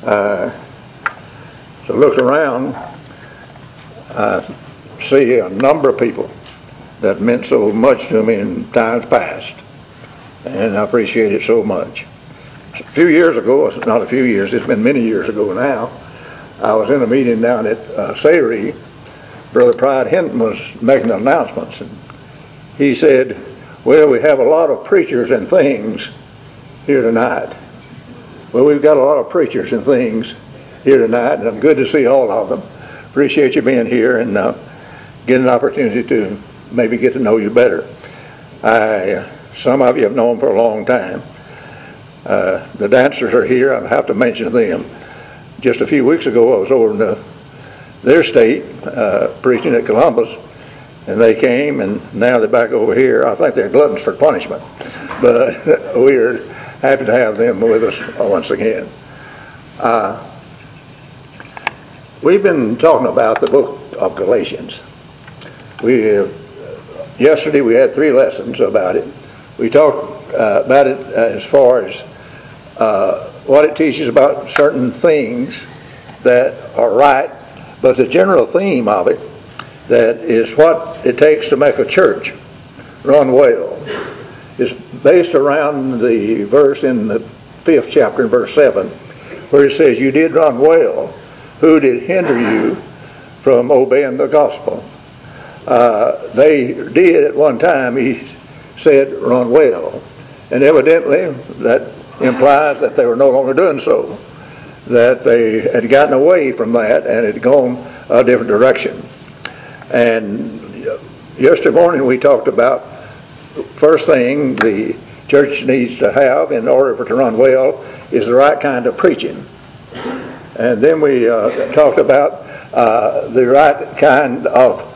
To look around, I see a number of people that meant so much to me in times past, and I appreciate it so much. A few years ago, not a few years, it's been many years ago now, I was in a meeting down at Sayre. Brother Pride Hinton was making announcements, and he said, well, we have a lot of preachers and things here tonight. Well, we've got a lot of preachers and things here tonight, and I'm good to see all of them. Appreciate you being here and getting an opportunity to maybe get to know you better. Some of you have known for a long time. The dancers are here. I have to mention them. Just a few weeks ago, I was over in their state preaching at Columbus, and they came, and now they're back over here. I think they're gluttons for punishment, but we're happy to have them with us once again. We've been talking about the book of Galatians. Yesterday we had 3 lessons about it. We talked about it as far as what it teaches about certain things that are right, but the general theme of it, that is what it takes to make a church run well, is based around the verse in the 5th chapter, verse 7, where it says, you did run well. Who did hinder you from obeying the gospel? They did at one time, he said, run well. And evidently that implies that they were no longer doing so, that they had gotten away from that and had gone a different direction. And yesterday morning we talked about, first thing the church needs to have in order for it to run well is the right kind of preaching. And then we talked about the right kind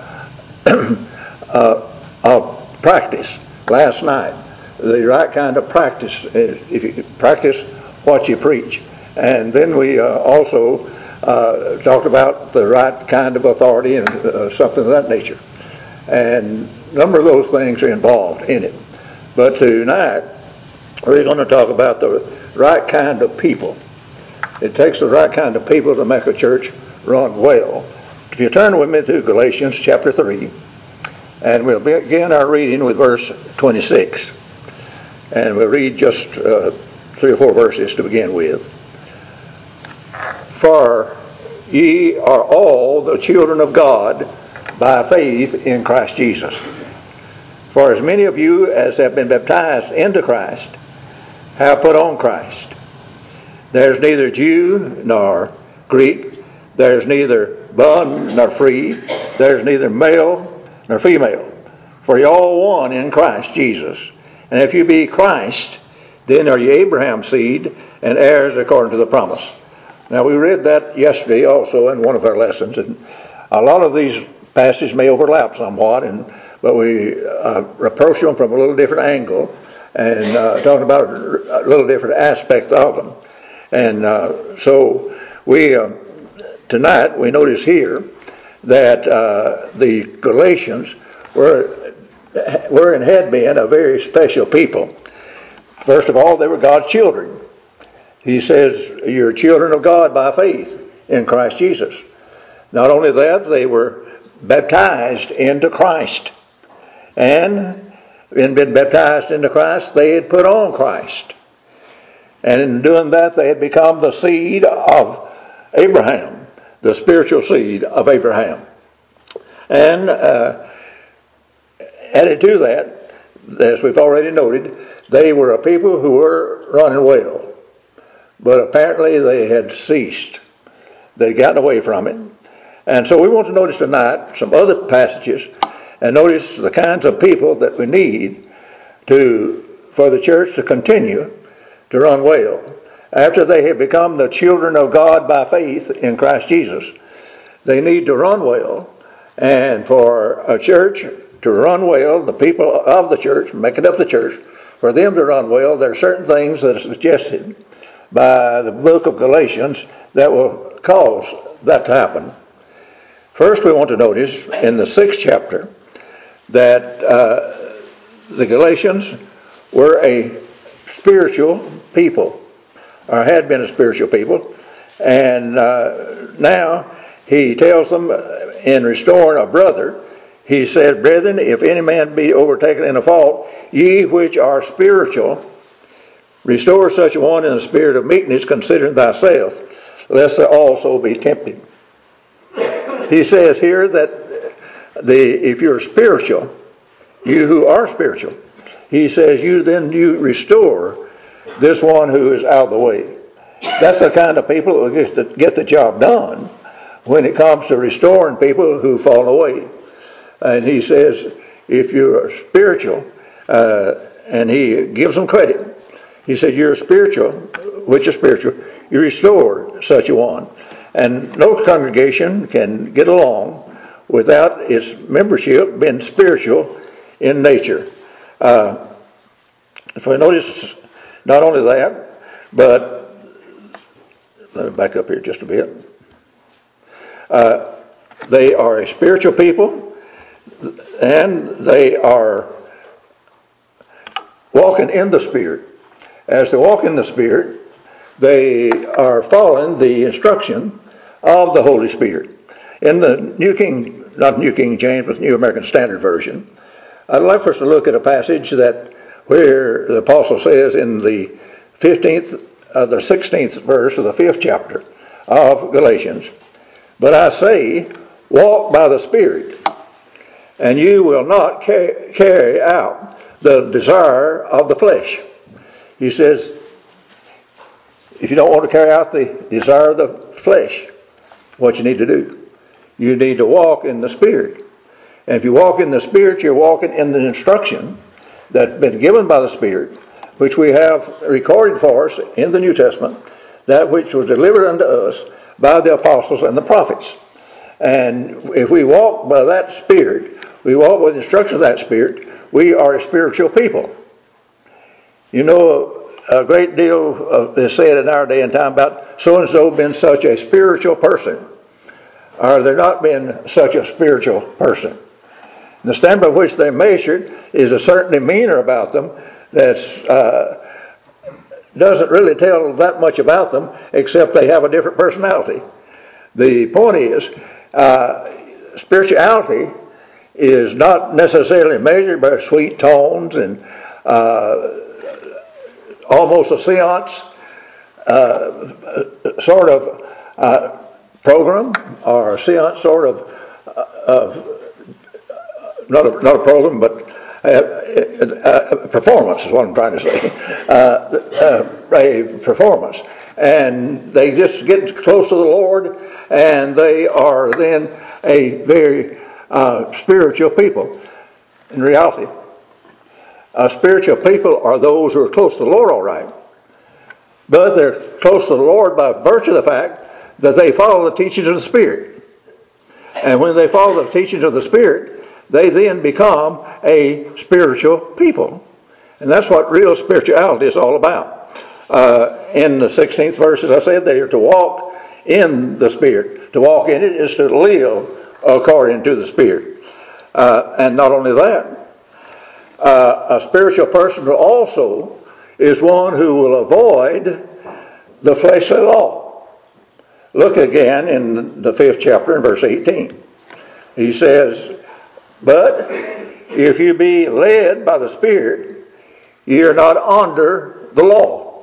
of practice last night. The right kind of practice, if you practice what you preach. And then we also talked about the right kind of authority and something of that nature. And a number of those things are involved in it. But tonight, we're going to talk about the right kind of people. It takes the right kind of people to make a church run well. If you turn with me to Galatians chapter 3, and we'll begin our reading with verse 26. And we'll read just 3 or 4 verses to begin with. For ye are all the children of God by faith in Christ Jesus. For as many of you as have been baptized into Christ have put on Christ. There's neither Jew nor Greek. There's neither bond nor free. There's neither male nor female. For you're all one in Christ Jesus. And if you be Christ, then are you Abraham's seed and heirs according to the promise. Now we read that yesterday also in one of our lessons, and a lot of these passages may overlap somewhat, but we approach them from a little different angle and talk about a little different aspect of them. And so we tonight we notice here that the Galatians were and had been a very special people. First of all, they were God's children. He says, you're children of God by faith in Christ Jesus. Not only that, they were baptized into Christ. And in being baptized into Christ, they had put on Christ. And in doing that, they had become the seed of Abraham, the spiritual seed of Abraham. And added to that, as we've already noted, they were a people who were running well. But apparently they had ceased. They'd gotten away from it. And so we want to notice tonight some other passages and notice the kinds of people that we need for the church to continue to run well. After they have become the children of God by faith in Christ Jesus, they need to run well. And for a church to run well, the people of the church, making up the church, for them to run well, there are certain things that are suggested by the book of Galatians that will cause that to happen. First, we want to notice in the 6th chapter that the Galatians were a spiritual people, or had been a spiritual people, And now he tells them in restoring a brother, he said, Brethren, if any man be overtaken in a fault, ye which are spiritual, restore such a one in a spirit of meekness, considering thyself, lest thou also be tempted. He says here that if you're spiritual, you who are spiritual, he says you restore this one who is out of the way. That's the kind of people who get the job done when it comes to restoring people who fall away. And he says, if you're spiritual, and he gives them credit. He said, you're spiritual, which is spiritual, you restore such a one. And no congregation can get along without its membership being spiritual in nature. If we notice, not only that, but let me back up here just a bit. They are a spiritual people, and they are walking in the Spirit. As they walk in the Spirit, they are following the instruction of the Holy Spirit. In the not New King James, but New American Standard Version, I'd like for us to look at a passage where the apostle says in the 16th verse of the 5th chapter of Galatians, But I say, walk by the Spirit, and you will not carry out the desire of the flesh. He says, if you don't want to carry out the desire of the flesh, what you need to do, you need to walk in the Spirit. And if you walk in the Spirit, you're walking in the instruction that's been given by the Spirit, which we have recorded for us in the New Testament, that which was delivered unto us by the apostles and the prophets. And if we walk by that Spirit, we walk with the instruction of that Spirit, we are a spiritual people. You know, a great deal is said in our day and time about so-and-so being such a spiritual person, or they're not being such a spiritual person. The standard by which they're measured is a certain demeanor about them that doesn't really tell that much about them, except they have a different personality. The point is, spirituality is not necessarily measured by sweet tones and almost a seance sort of program, or a seance sort of not a program, but a performance is what I'm trying to say. A performance. And they just get close to the Lord, and they are then a very spiritual people. In reality, spiritual people are those who are close to the Lord, all right. But they're close to the Lord by virtue of the fact that they follow the teachings of the Spirit. And when they follow the teachings of the Spirit, they then become a spiritual people. And that's what real spirituality is all about. In the 16th verse, as I said, they are to walk in the Spirit. To walk in it is to live according to the Spirit. And not only that, a spiritual person also is one who will avoid the fleshly law. Look again in the 5th chapter in verse 18. He says, But if you be led by the Spirit, ye are not under the law.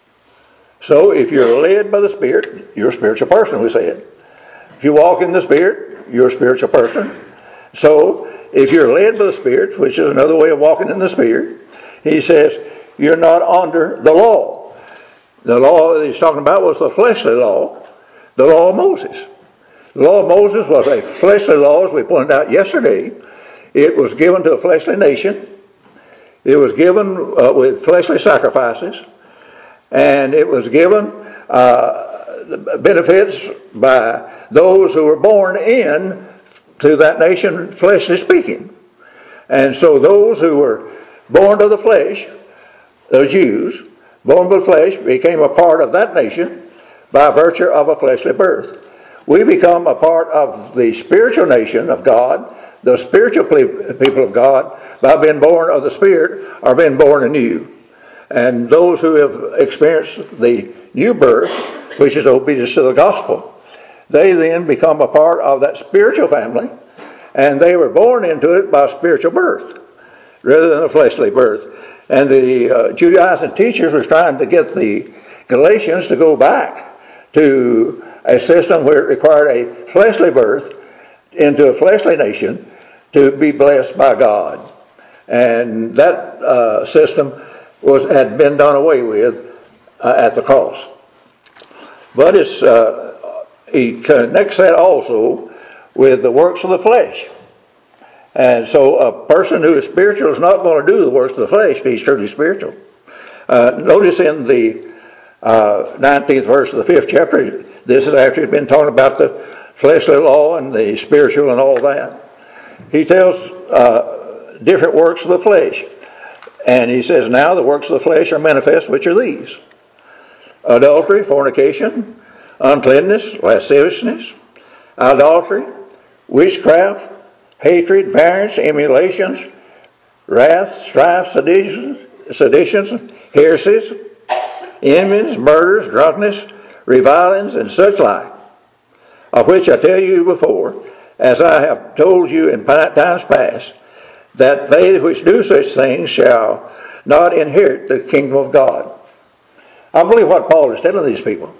So if you're led by the Spirit, you're a spiritual person, we said. If you walk in the Spirit, you're a spiritual person. So if you're led by the Spirit, which is another way of walking in the Spirit, he says, you're not under the law. The law that he's talking about was the fleshly law, the law of Moses. The law of Moses was a fleshly law, as we pointed out yesterday. It was given to a fleshly nation. It was given with fleshly sacrifices. And it was given benefits by those who were born in to that nation, fleshly speaking. And so those who were born of the flesh, the Jews, born of the flesh, became a part of that nation by virtue of a fleshly birth. We become a part of the spiritual nation of God, the spiritual people of God, by being born of the Spirit or being born anew. And those who have experienced the new birth, which is obedience to the gospel, they then become a part of that spiritual family, and they were born into it by spiritual birth rather than a fleshly birth. And the Judaizing teachers were trying to get the Galatians to go back to a system where it required a fleshly birth into a fleshly nation to be blessed by God. And that system had been done away with at the cross. But he connects that also with the works of the flesh. And so a person who is spiritual is not going to do the works of the flesh if he's truly spiritual. Notice in the 19th verse of the 5th chapter, this is after he's been talking about the fleshly law and the spiritual and all that. He tells different works of the flesh. And he says, now the works of the flesh are manifest, which are these: adultery, fornication, uncleanness, lasciviousness, idolatry, witchcraft, hatred, variance, emulations, wrath, strife, seditions, heresies, envies, murders, drunkenness, revilings, and such like, of which I tell you before, as I have told you in times past, that they which do such things shall not inherit the kingdom of God. I believe what Paul is telling these people.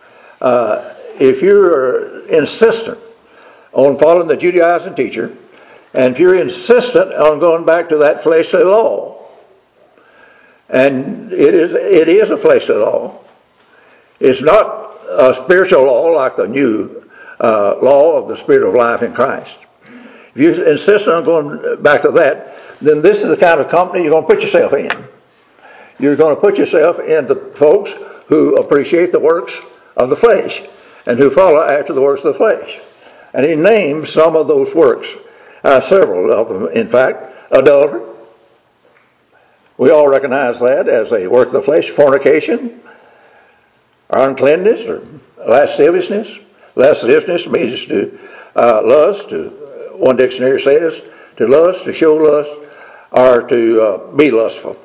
If you're insistent on following the Judaizing teacher, and if you're insistent on going back to that fleshly law, and it is a fleshly law, it's not a spiritual law like the new law of the Spirit of life in Christ. If you insist on going back to that, then this is the kind of company you're going to put yourself in. You're going to put yourself into folks who appreciate the works of the flesh and who follow after the works of the flesh. And he names some of those works, several of them, in fact. Adultery. We all recognize that as a work of the flesh. Fornication, uncleanness, or lasciviousness. Lasciviousness means to lust, one dictionary says, to lust, to show lust, or to be lustful.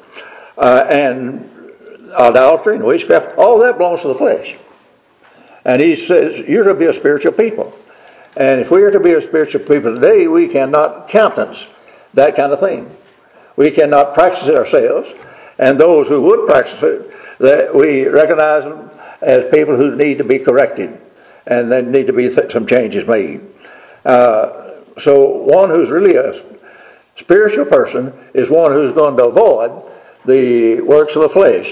And idolatry and witchcraft, all that belongs to the flesh. And he says, you're to be a spiritual people. And if we are to be a spiritual people today, we cannot countenance that kind of thing. We cannot practice it ourselves. And those who would practice it, that we recognize them as people who need to be corrected. And there need to be some changes made. So one who's really a spiritual person is one who's going to avoid the works of the flesh.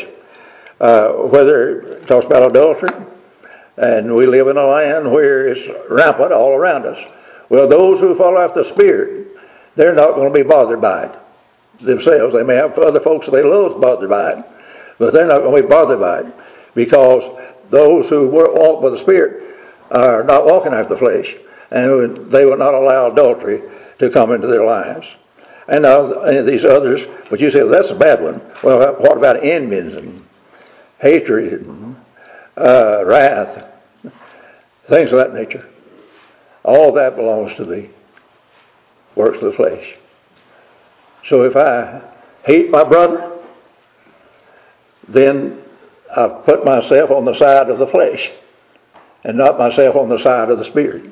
Whether it talks about adultery, and we live in a land where it's rampant all around us. Well, those who follow after the Spirit, they're not going to be bothered by it themselves. They may have other folks they love bothered by it, but they're not going to be bothered by it, because those who walk by the Spirit are not walking after the flesh, and they will not allow adultery to come into their lives. And now these others, but you say, well, that's a bad one. Well, what about envies and hatred and wrath, things of that nature? All that belongs to the works of the flesh. So if I hate my brother, then I've put myself on the side of the flesh and not myself on the side of the Spirit.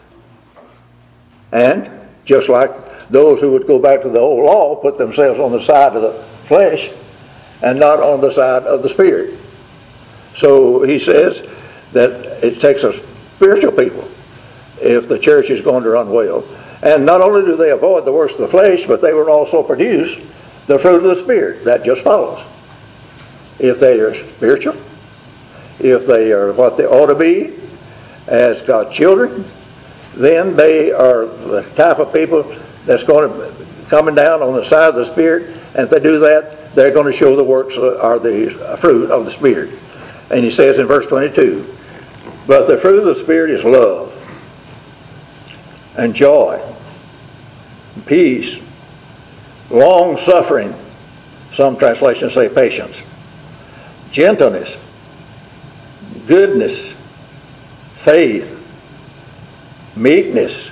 And just like those who would go back to the old law put themselves on the side of the flesh and not on the side of the Spirit. So he says that it takes a spiritual people if the church is going to run well. And not only do they avoid the works of the flesh, but they will also produce the fruit of the Spirit. That just follows. If they are spiritual, if they are what they ought to be as God's children, then they are the type of people that's going to coming down on the side of the Spirit. And if they do that, they're going to show the works or the fruit of the Spirit. And he says in verse 22, but the fruit of the Spirit is love and joy, peace, long-suffering, some translations say patience, gentleness, goodness, faith, meekness,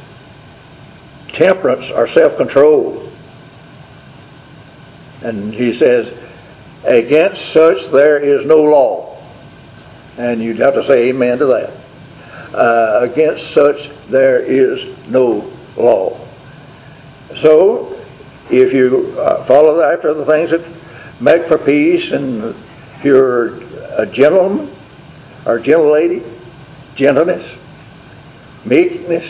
temperance, or self-control. And he says, Against such there is no law. And you'd have to say amen to that. Against such there is no law. So, if you follow after the things that make for peace, and if you're a gentleman or gentle lady, gentleness, meekness,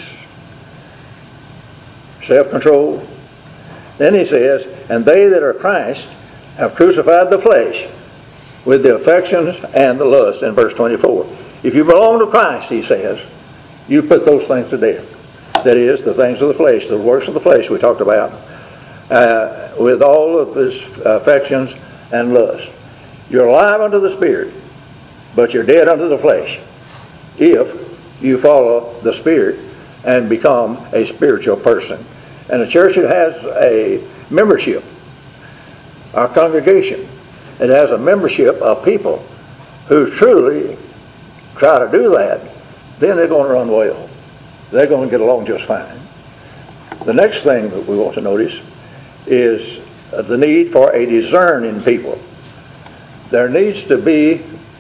self-control, then he says, and they that are Christ have crucified the flesh with the affections and the lust, in verse 24. If you belong to Christ, he says, you put those things to death. That is, the things of the flesh, the works of the flesh we talked about, with all of his affections and lust. You're alive unto the Spirit, but you're dead unto the flesh, if you follow the Spirit and become a spiritual person. And a church that has a membership, our congregation, it has a membership of people who truly try to do that, then they're going to run well. They're going to get along just fine. The next thing that we want to notice is the need for a discerning people. There needs to be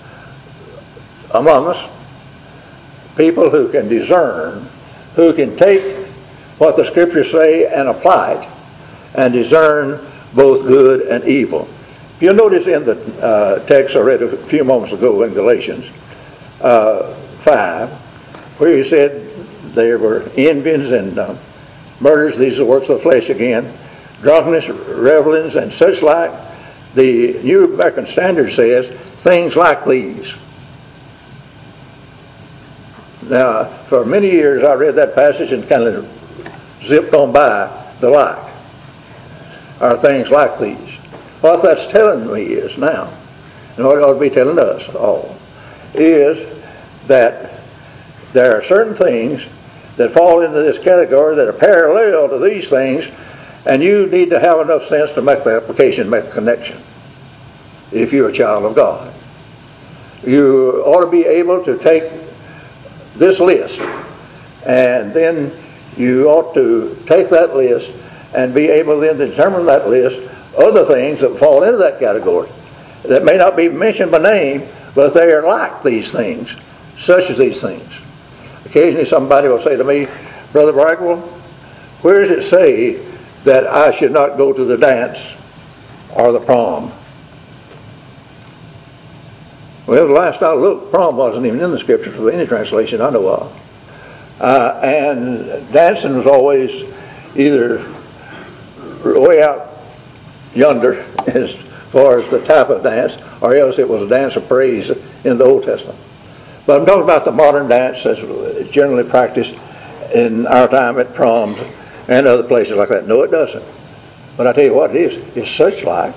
among us people who can discern, who can take what the Scriptures say and apply it, and discern both good and evil. You'll notice in the text I read a few moments ago in Galatians 5, where he said there were envyings and murders, these are the works of the flesh again, drunkenness, revelings, and such like. The New American Standard says things like these. Now, for many years I read that passage and kind of zipped on by the like. Are things like these. What that's telling me is now, and what it ought to be telling us all, is that there are certain things that fall into this category that are parallel to these things, and you need to have enough sense to make the application, make the connection, if you're a child of God. You ought to be able to take this list, and then you ought to take that list and be able then to determine that list other things that fall into that category that may not be mentioned by name, but they are like these things, such as these things. Occasionally somebody will say to me, Brother Bragwell, where does it say that I should not go to the dance or the prom? Well, the last I looked, prom wasn't even in the Scriptures for any translation I know of. And dancing was always either way out yonder as far as the type of dance, or else it was a dance of praise in the Old Testament. But I'm talking about the modern dance as generally practiced in our time at proms and other places like that. No, it doesn't. But I tell you what it is. It's such like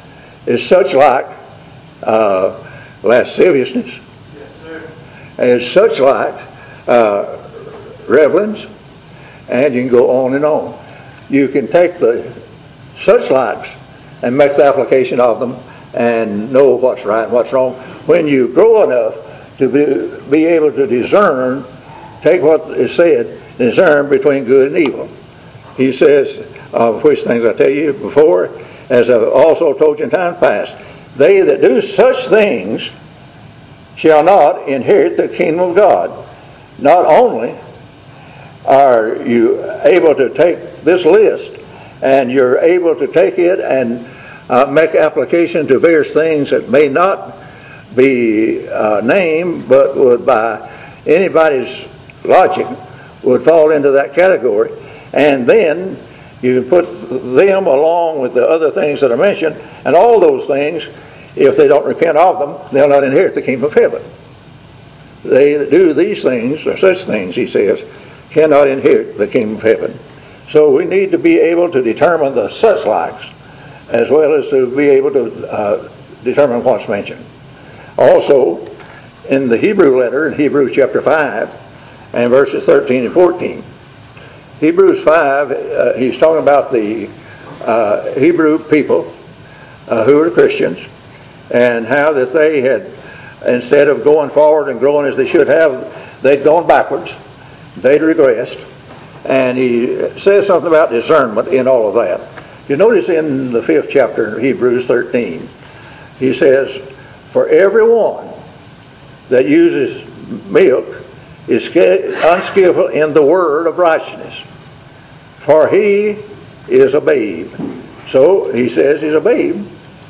lasciviousness. Yes, sir. It's such like revelings, and you can go on and on. You can take the such likes and make the application of them and know what's right and what's wrong. When you grow enough to be able to discern, take what is said, discern between good and evil. He says, of which things I tell you before, as I've also told you in times past, they that do such things shall not inherit the kingdom of God. Not only are you able to take this list and you're able to take it and make application to various things that may not be named, but would by anybody's logic would fall into that category. And then you put them along with the other things that are mentioned, and all those things, if they don't repent of them, they'll not inherit the kingdom of heaven. They that do these things, or such things, he says, cannot inherit the kingdom of heaven. So we need to be able to determine the such likes, as well as to be able to determine what's mentioned. Also, in the Hebrew letter, in Hebrews chapter 5, and verses 13 and 14, Hebrews 5, he's talking about the Hebrew people who were Christians, and how that they had, instead of going forward and growing as they should have, they'd gone backwards, they'd regressed. And he says something about discernment in all of that. You notice in the 5th chapter of Hebrews 13, he says, for everyone that uses milk is unskillful in the word of righteousness, for he is a babe. So he says he's a babe.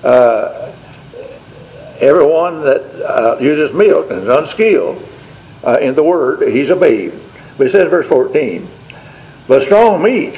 Everyone that uses milk and is unskilled in the word, he's a babe. But it says in verse 14, but strong meat,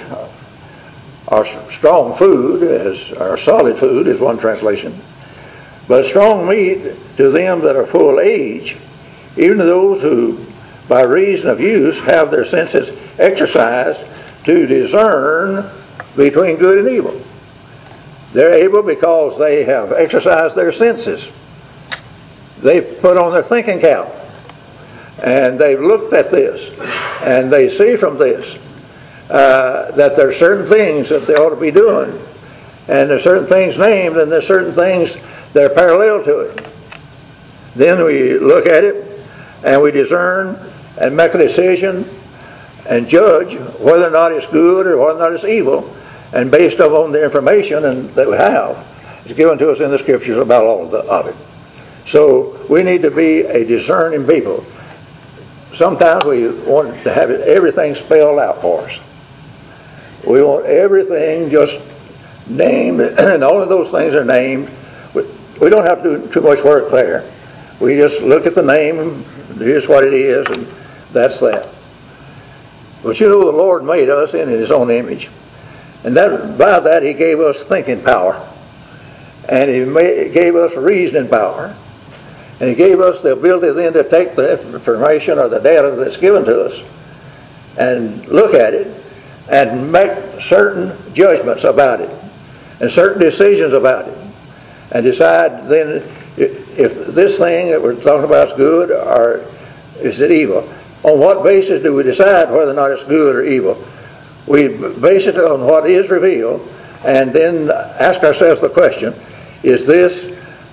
or strong food, or solid food is one translation, but strong meat to them that are full age, even to those who by reason of use have their senses exercised to discern between good and evil. They're able because they have exercised their senses. They put on their thinking cap, and they've looked at this, and they see from this that there are certain things that they ought to be doing, and there's certain things named, and there's certain things that are parallel to it. Then we look at it, and we discern and make a decision and judge whether or not it's good or whether or not it's evil, and based upon the information that we have, it's given to us in the Scriptures about all of it. So we need to be a discerning people. Sometimes we want to have everything spelled out for us. We want everything just named, and all of those things are named. We don't have to do too much work there. We just look at the name, and here's what it is, and that's that. But you know, the Lord made us in His own image. And by that He gave us thinking power. And He gave us reasoning power. And He gave us the ability then to take the information or the data that's given to us and look at it and make certain judgments about it and certain decisions about it and decide then if this thing that we're talking about is good or is it evil. On what basis do we decide whether or not it's good or evil? We base it on what is revealed and then ask ourselves the question, is this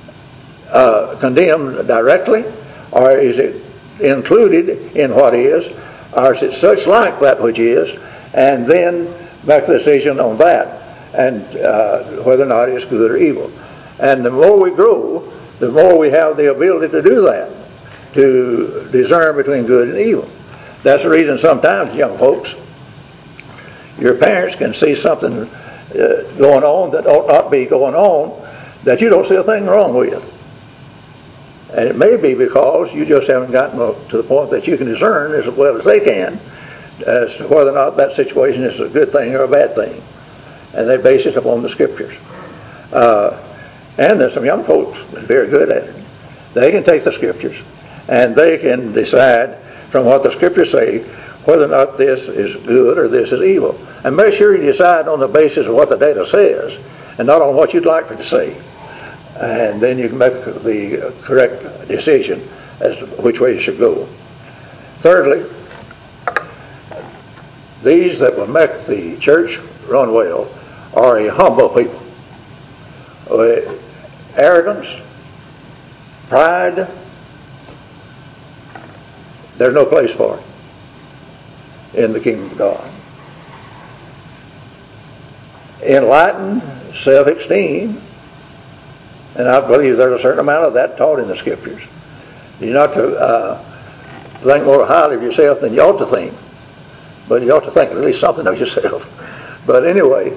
condemned directly, or is it included in what is, or is it such like that which is, and then make a decision on that, and whether or not it's good or evil. And the more we grow, the more we have the ability to do that, to discern between good and evil. That's the reason sometimes, young folks, your parents can see something going on that ought not be going on, that you don't see a thing wrong with. And it may be because you just haven't gotten to the point that you can discern as well as they can as to whether or not that situation is a good thing or a bad thing. And they base it upon the Scriptures. And there's some young folks that are very good at it. They can take the Scriptures and they can decide from what the Scriptures say whether or not this is good or this is evil. And make sure you decide on the basis of what the data says and not on what you'd like for it to say. And then you can make the correct decision as to which way you should go. Thirdly, these that will make the church run well are a humble people. Arrogance, pride, there's no place for it in the kingdom of God. Enlightened self-esteem, and I believe there's a certain amount of that taught in the Scriptures. You're not to think more highly of yourself than you ought to think, but you ought to think at least something of yourself. But anyway,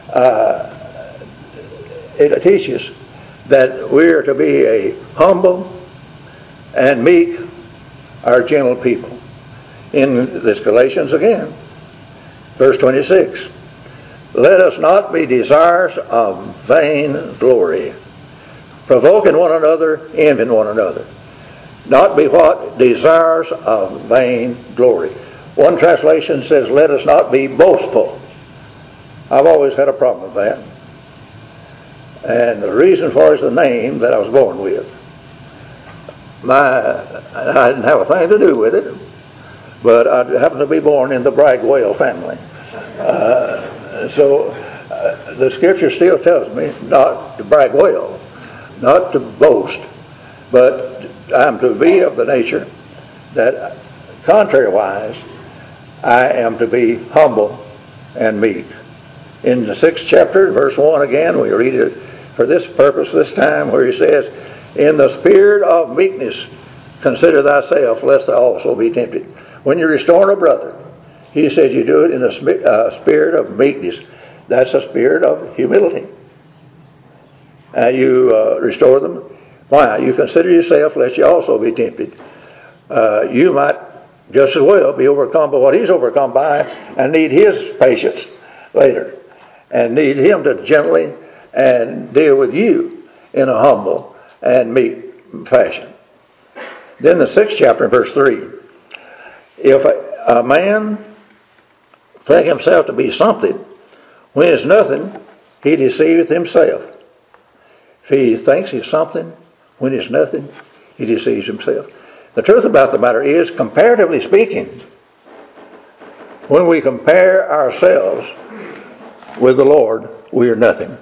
it teaches that we're to be a humble and meek or gentle people. In this Galatians again, verse 26, let us not be desirous of vain glory, provoking one another, envying one another. Not be what? Desirous of vain glory. One translation says, let us not be boastful. I've always had a problem with that. And the reason for it is the name that I was born with. I didn't have a thing to do with it, but I happened to be born in the Bragg-Whale family. So the Scripture still tells me not to brag-well, not to boast, but I'm to be of the nature that, contrary-wise, I am to be humble and meek. In the 6th chapter, verse 1 again, we read it for this purpose, this time, where he says, in the spirit of meekness, consider thyself, lest thou also be tempted. When you're restoring a brother, he says you do it in a spirit of meekness. That's a spirit of humility. You restore them. Why? You consider yourself, lest you also be tempted. You might just as well be overcome by what he's overcome by and need his patience later. And need him to gently and deal with you in a humble and meek fashion. Then the 6th chapter, verse 3. If a man think himself to be something, when it's nothing, he deceiveth himself. If he thinks he's something, when it's nothing, he deceives himself. The truth about the matter is, comparatively speaking, when we compare ourselves with the Lord, we are nothing.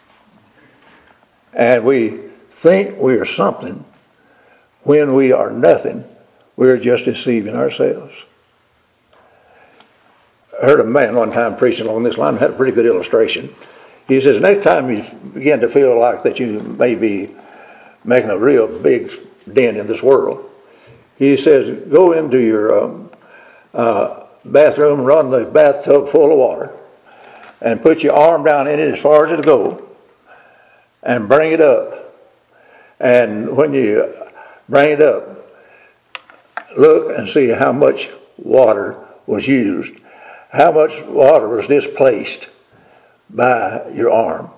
And we think we are something. When we are nothing, we are just deceiving ourselves. I heard a man one time preaching along this line, had a pretty good illustration. He says, next time you begin to feel like that you may be making a real big dent in this world, he says, go into your bathroom, run the bathtub full of water, and put your arm down in it as far as it'll go, and bring it up. And when you bring it up, look and see how much water was used, how much water was displaced by your arm.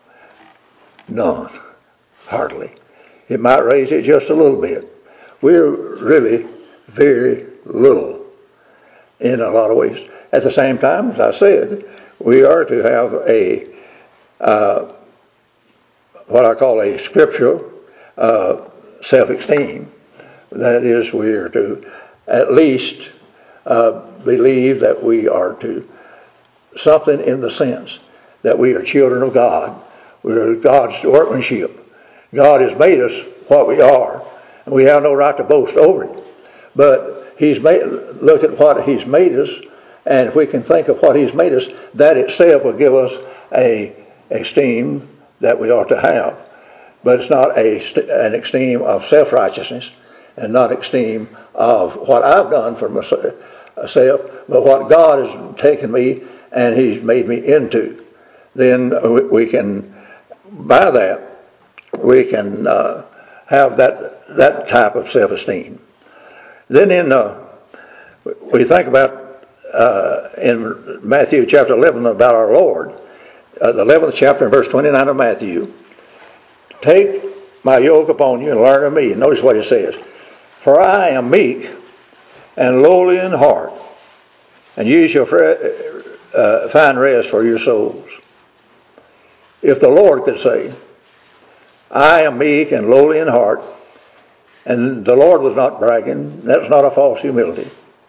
None. Hardly. It might raise it just a little bit. We're really very little in a lot of ways. At the same time, as I said, we are to have a what I call a scriptural self-esteem. That is, we are to at least believe that we are to something in the sense that we are children of God. We are God's workmanship. God has made us what we are, and we have no right to boast over it. But He's made. Look at what He's made us, and if we can think of what He's made us, that itself will give us a esteem that we ought to have. But it's not an esteem of self-righteousness, and not esteem of what I've done for myself, but what God has taken me and He's made me into. Then we can, by that, we can have that type of self-esteem. Then we think about in Matthew chapter 11 about our Lord, the 11th chapter and verse 29 of Matthew. Take my yoke upon you and learn of me. And notice what it says. For I am meek and lowly in heart, and you shall find rest for your souls. If the Lord could say, I am meek and lowly in heart, and the Lord was not bragging, that's not a false humility.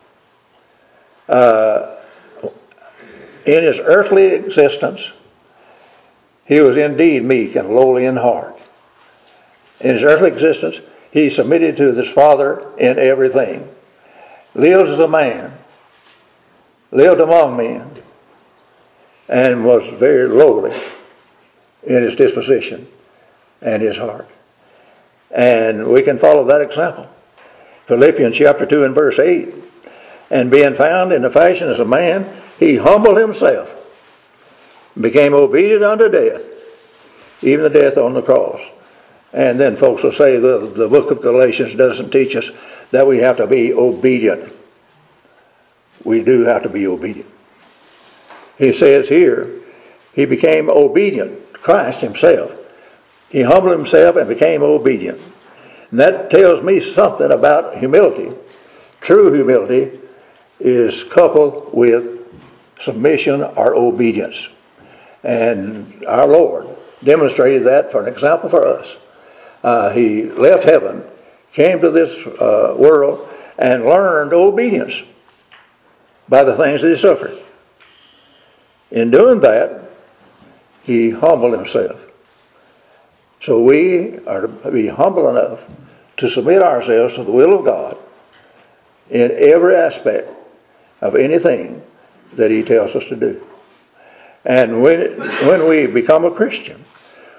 In His earthly existence, He was indeed meek and lowly in heart. In His earthly existence, He submitted to His Father in everything. Lived as a man. Lived among men. And was very lowly in His disposition and His heart. And we can follow that example. Philippians chapter 2 and verse 8. And being found in the fashion as a man, He humbled Himself, became obedient unto death, even the death on the cross. And then folks will say the book of Galatians doesn't teach us that we have to be obedient. We do have to be obedient. He says here, He became obedient, Christ Himself. He humbled Himself and became obedient. And that tells me something about humility. True humility is coupled with submission or obedience. And our Lord demonstrated that for an example for us. He left heaven, came to this world, and learned obedience by the things that He suffered. In doing that, He humbled Himself. So we are to be humble enough to submit ourselves to the will of God in every aspect of anything that He tells us to do. And when we become a Christian,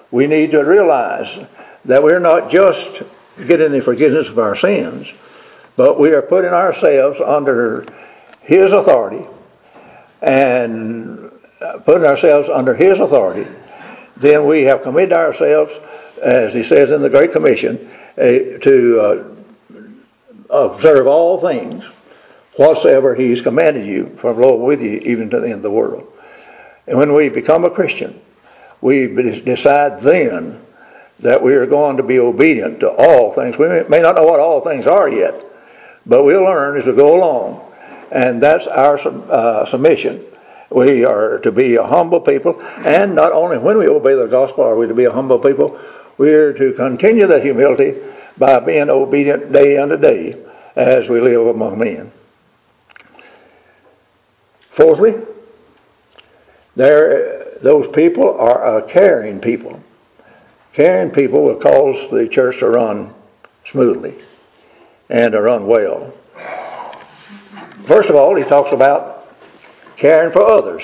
we need to realize that we're not just getting the forgiveness of our sins, but we are putting ourselves under His authority, and putting ourselves under His authority, then we have committed ourselves, as He says in the Great Commission, to observe all things whatsoever He's commanded you, for lo, with you even to the end of the world. And when we become a Christian, we decide then that we are going to be obedient to all things. We may not know what all things are yet, but we'll learn as we go along. And that's our submission. We are to be a humble people, and not only when we obey the gospel are we to be a humble people, we are to continue that humility by being obedient day unto day as we live among men. Fourthly, those people are a caring people. Caring people will cause the church to run smoothly and to run well. First of all, he talks about caring for others,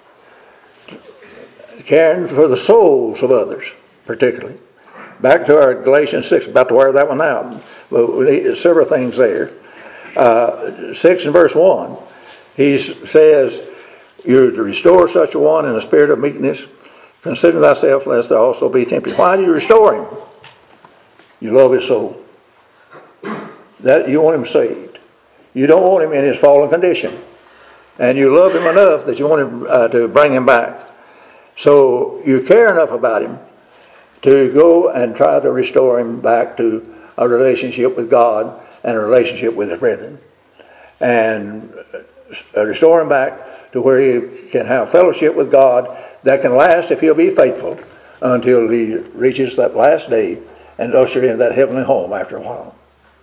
caring for the souls of others, particularly. Back to our Galatians 6, about to wear that one out, but we need several things there. 6 and verse 1, he says, you're to restore such a one in a spirit of meekness, consider thyself lest thou also be tempted. Why do you restore him? You love his soul. That you want him saved. You don't want him in his fallen condition. And you love him enough that you want him to bring him back. So you care enough about him to go and try to restore him back to a relationship with God and a relationship with his brethren. And restore him back to where he can have fellowship with God that can last if he'll be faithful until he reaches that last day and usher in that heavenly home after a while.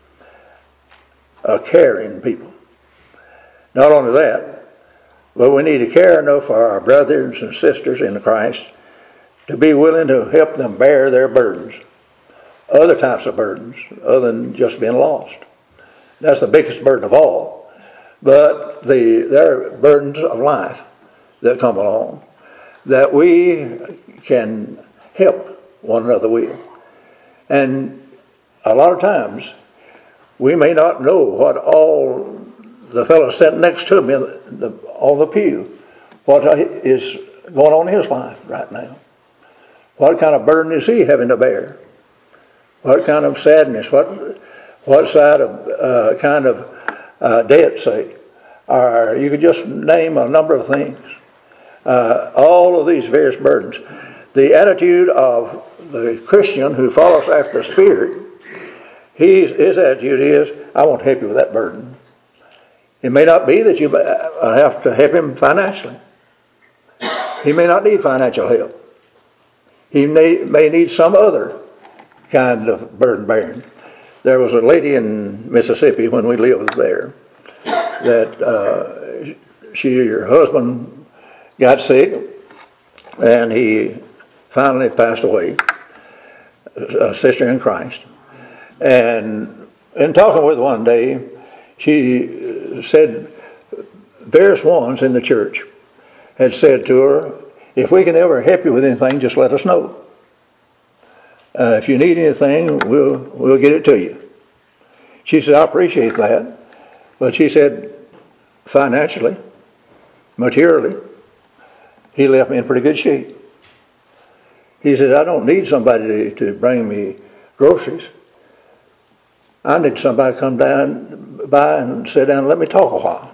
A caring people. Not only that, but we need to care enough for our brothers and sisters in Christ to be willing to help them bear their burdens. Other types of burdens other than just being lost. That's the biggest burden of all. But there are burdens of life that come along that we can help one another with. And a lot of times we may not know what all the fellow sitting next to me on the pew, what is going on in his life right now. What kind of burden is he having to bear? What kind of sadness? What side of kind of debt, say? Or you could just name a number of things. All of these various burdens. The attitude of the Christian who follows after the Spirit, his attitude is, I want to help you with that burden. It may not be that you have to help him financially. He may not need financial help. He may need some other kind of burden bearing. There was a lady in Mississippi when we lived there that her husband got sick and he finally passed away, a sister in Christ. And in talking with her one day, she said various ones in the church had said to her, if we can ever help you with anything, just let us know. If you need anything, we'll get it to you. She said, I appreciate that. But she said, financially, materially, he left me in pretty good shape. He said, I don't need somebody to bring me groceries. I need somebody to come down by and sit down and let me talk a while.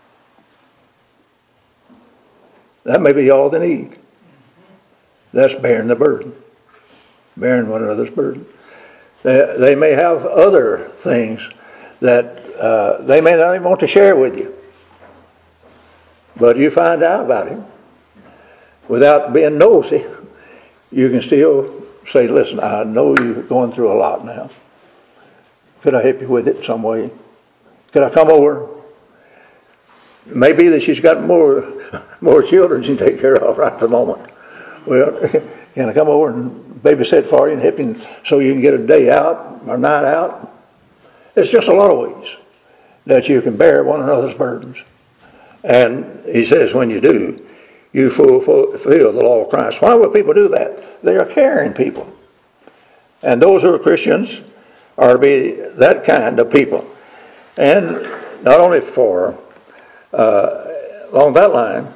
That may be all they need. That's bearing the burden. Bearing one another's burden. They may have other things that they may not even want to share with you. But you find out about him. Without being nosy, you can still say, listen, I know you're going through a lot now. Could I help you with it some way? Could I come over? Maybe that she's got more children she can take care of right at the moment. Well, can I come over and babysit for you and help you so you can get a day out or night out? It's just a lot of ways that you can bear one another's burdens. And he says when you do, you fulfill the law of Christ. Why would people do that? They are caring people. And those who are Christians are to be that kind of people. And not only for, along that line,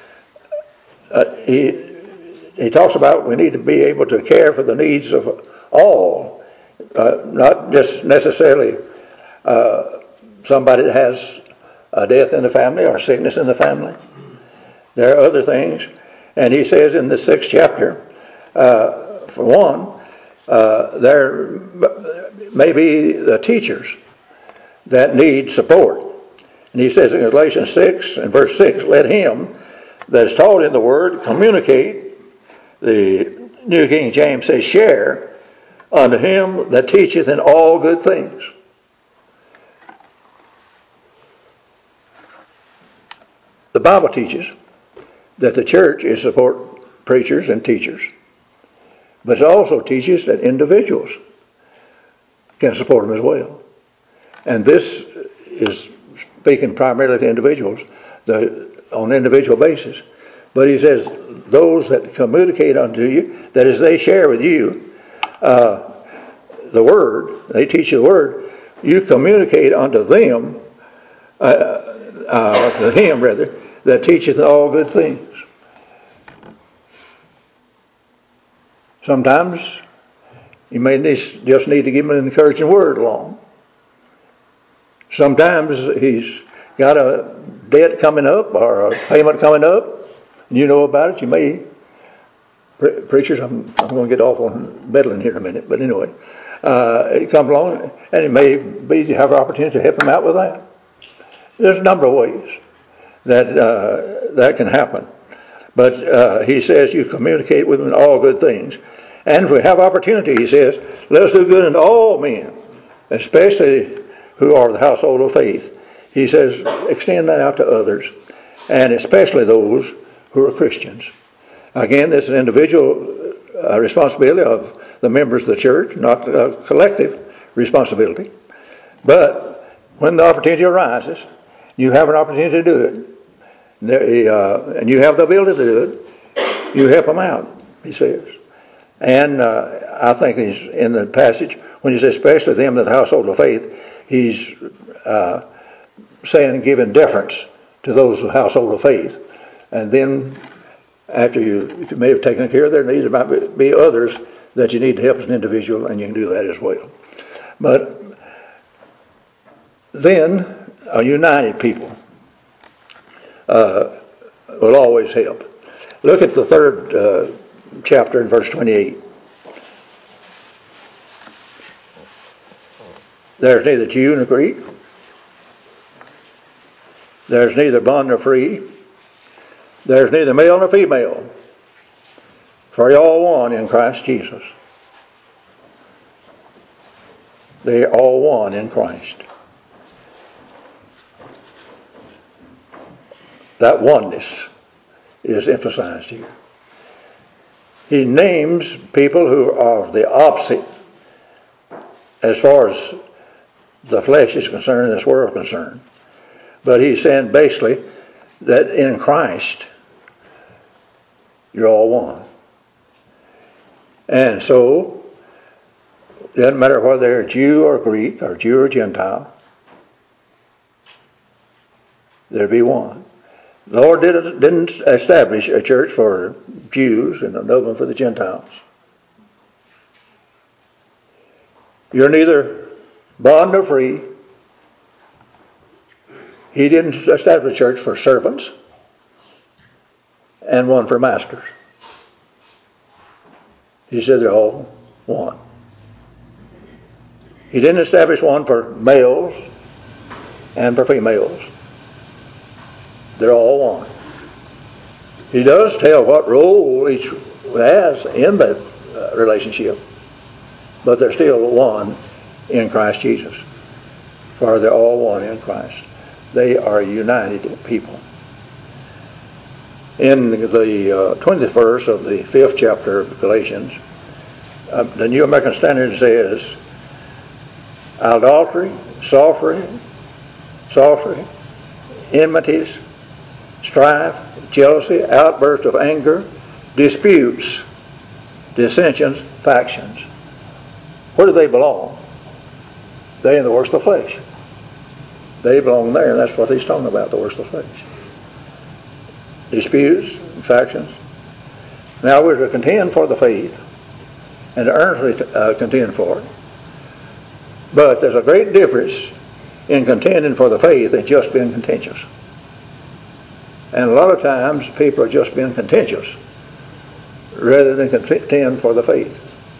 he talks about we need to be able to care for the needs of all, not just necessarily somebody that has a death in the family or sickness in the family. There are other things. And he says in the 6th chapter, for one, there may be the teachers that need support. And he says in Galatians 6 and verse 6, let him that is taught in the word communicate. The New King James says share unto him that teacheth in all good things. The Bible teaches that the church is to support preachers and teachers. But it also teaches that individuals can support them as well. And this is speaking primarily to individuals on an individual basis. But he says, those that communicate unto you, that is, they share with you the Word, they teach you the Word, you communicate unto them, to him rather, that teacheth all good things. Sometimes you may just need to give him an encouraging word along. Sometimes he's got a debt coming up or a payment coming up, and you know about it. You may, preachers, I'm going to get off on meddling here in a minute, but anyway, it comes along, and it may be you have an opportunity to help him out with that. There's a number of ways that can happen. But he says you communicate with them in all good things. And if we have opportunity, he says, let us do good unto all men, especially who are the household of faith. He says, extend that out to others, and especially those who are Christians. Again, this is an individual responsibility of the members of the church, not a collective responsibility. But when the opportunity arises, you have an opportunity to do it. And you have the ability to do it. You help them out, he says. And I think he's in the passage, when he says, especially them of the household of faith, he's saying giving deference to those of the household of faith. And then after you may have taken care of their needs, there might be others that you need to help as an individual, and you can do that as well. But then a united people will always help. Look at the 3rd chapter in verse 28. There's neither Jew nor Greek. There's neither bond nor free. There's neither male nor female. For you're all one in Christ Jesus. They're all one in Christ. That oneness is emphasized here. He names people who are the opposite as far as the flesh is concerned and this world is concerned. But he's saying basically that in Christ you're all one. And so it doesn't matter whether they're Jew or Greek or Jew or Gentile, there'd be one. The Lord didn't establish a church for Jews and another one for the Gentiles. You're neither bond nor free. He didn't establish a church for servants and one for masters. He said they're all one. He didn't establish one for males and for females. They're all one. He does tell what role each has in that relationship, but they're still one in Christ Jesus. For they're all one in Christ. They are united people. In the 20th verse of the 5th chapter of Galatians, the New American Standard says, adultery, sorcery, enmities, strife, jealousy, outbursts of anger, disputes, dissensions, factions. Where do they belong? They in the works of the flesh. They belong there, and that's what he's talking about, the works of the flesh. Disputes, factions. Now we're to contend for the faith and to earnestly contend for it. But there's a great difference in contending for the faith and just being contentious. And a lot of times people are just being contentious rather than contend for the faith.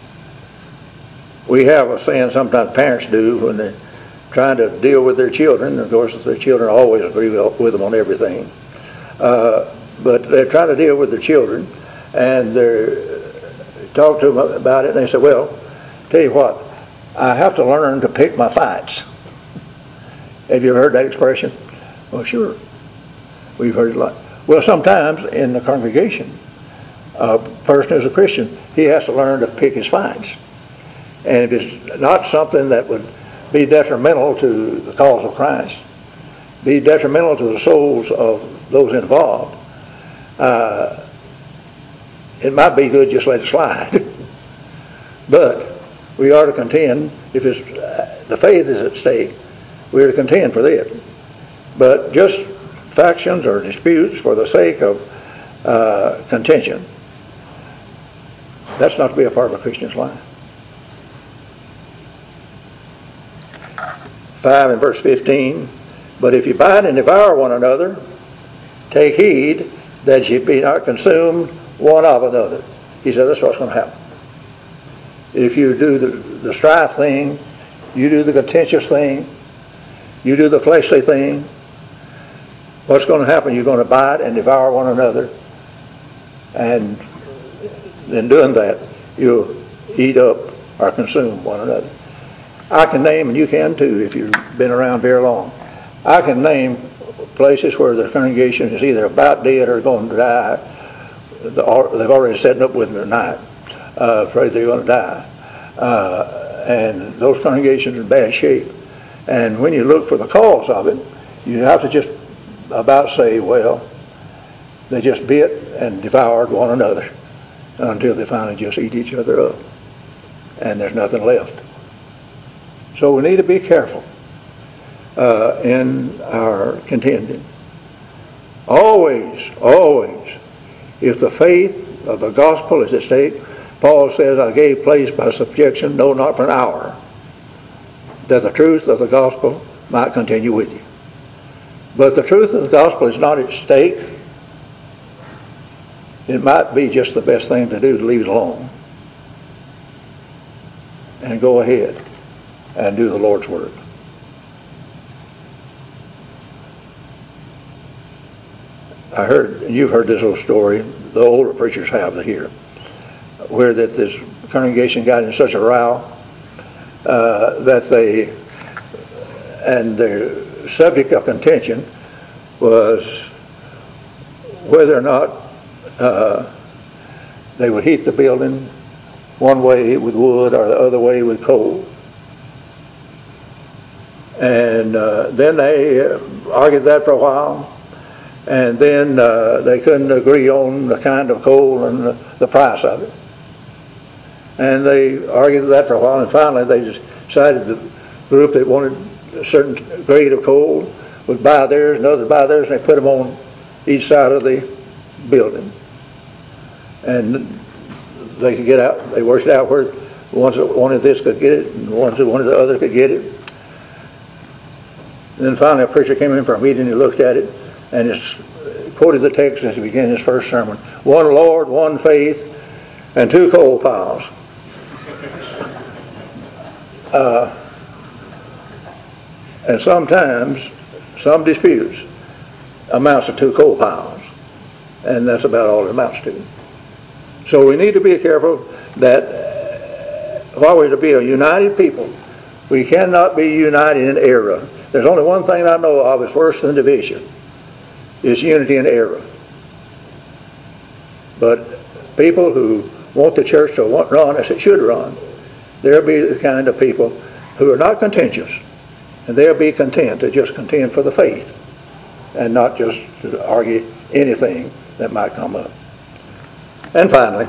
We have a saying sometimes parents do when they're trying to deal with their children. Of course, their children always agree with them on everything. But they're trying to deal with their children, and they talk to them about it, and they say, well, tell you what, I have to learn to pick my fights. Have you ever heard that expression? Well, sure. We've heard it a lot. Well, sometimes in the congregation, a person who's a Christian, he has to learn to pick his fights. And if it's not something that would be detrimental to the cause of Christ, be detrimental to the souls of those involved, it might be good just let it slide. But we are to contend. If the faith is at stake, we are to contend for that. But just factions or disputes for the sake of contention, that's not to be a part of a Christian's life. 5 and verse 15, but if you bite and devour one another, take heed that ye be not consumed one of another. He said that's what's going to happen. If you do the strife thing, you do the contentious thing, you do the fleshly thing, what's going to happen? You're going to bite and devour one another, and in doing that, you'll eat up or consume one another. I can name, and you can too if you've been around very long, I can name places where the congregation is either about dead or going to die. They've already set up with them tonight, afraid they're going to die. And those congregations are in bad shape. And when you look for the cause of it, you have to just about say, well, they just bit and devoured one another until they finally just eat each other up. And there's nothing left. So we need to be careful in our contending. Always, if the faith of the gospel is at stake, Paul says, I gave place by subjection, no, not for an hour, that the truth of the gospel might continue with you. But the truth of the gospel is not at stake. It might be just the best thing to do to leave it alone and go ahead and do the Lord's work. I heard, and you've heard this little story, the older preachers have here, where that this congregation got in such a row that the subject of contention was whether or not they would heat the building one way with wood or the other way with coal. And then they argued that for a while, and then they couldn't agree on the kind of coal and the price of it. And they argued that for a while, and finally they decided the group that wanted a certain grade of coal would buy theirs, and others buy theirs, and they put them on each side of the building. And they could get out, they worked out where the ones that wanted this could get it, and the ones that wanted the other could get it. And then finally a preacher came in for a meeting, and he looked at it, and quoted the text as he began his first sermon. One Lord, one faith, and 2 coal piles. And sometimes, some disputes amounts to 2 coal piles. And that's about all it amounts to. So we need to be careful that while we're to be a united people, we cannot be united in error. There's only one thing I know of is worse than division. Is unity in error. But people who want the church to run as it should run, they'll be the kind of people who are not contentious, and they'll be content to just contend for the faith. and not just to argue anything that might come up. And finally,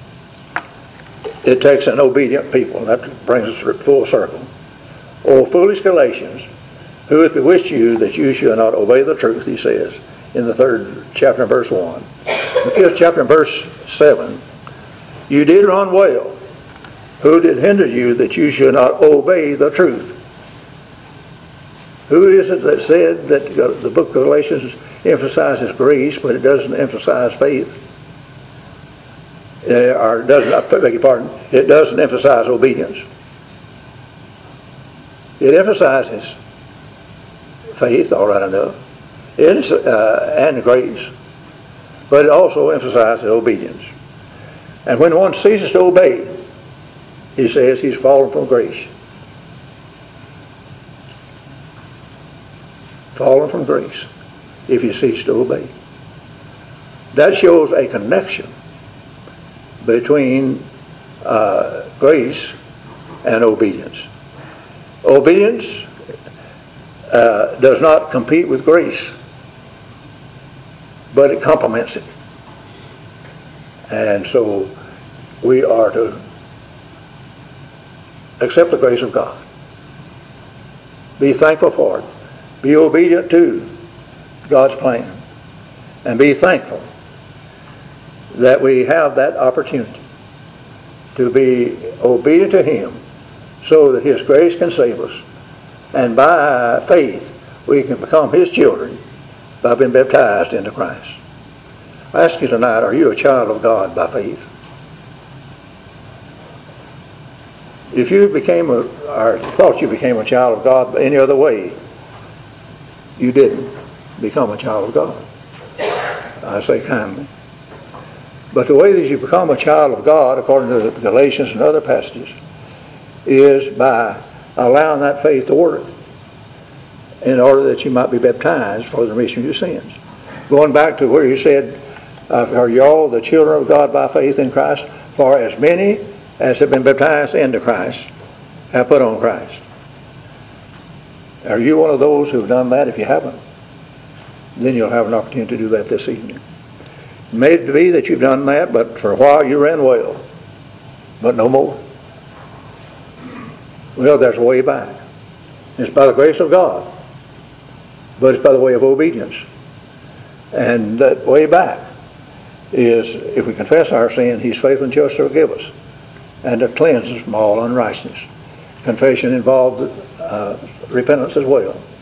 it takes an obedient people. And that brings us full circle. O foolish Galatians, who hath bewitched you that you should not obey the truth, he says in the 3rd chapter, verse 1. In the 5th chapter, verse 7, you did run well. Who did hinder you that you should not obey the truth? Who is it that said that the book of Galatians emphasizes grace, but it doesn't emphasize faith? Or doesn't, I beg your pardon, it doesn't emphasize obedience. It emphasizes faith, all right enough, and grace, but it also emphasizes obedience. And when one ceases to obey, he says he's fallen from grace. Fallen from grace if you cease to obey. That shows a connection between grace and obedience. Obedience does not compete with grace, but it complements it. And so we are to accept the grace of God. Be thankful for it. Be obedient to God's plan. And be thankful that we have that opportunity to be obedient to Him so that His grace can save us. And by faith, we can become His children by being baptized into Christ. I ask you tonight, are you a child of God by faith? If you became or thought you became a child of God any other way, you didn't become a child of God. I say kindly. But the way that you become a child of God, according to the Galatians and other passages, is by allowing that faith to work in order that you might be baptized for the remission of your sins. Going back to where He said, are you all the children of God by faith in Christ? For as many as have been baptized into Christ have put on Christ. Are you one of those who have done that? If you haven't, then you'll have an opportunity to do that this evening. It may be that you've done that, but for a while you ran well, but no more. Well, there's a way back. It's by the grace of God, but it's by the way of obedience. And that way back is, if we confess our sin, He's faithful and just to forgive us and to cleanse us from all unrighteousness. Confession involved repentance as well.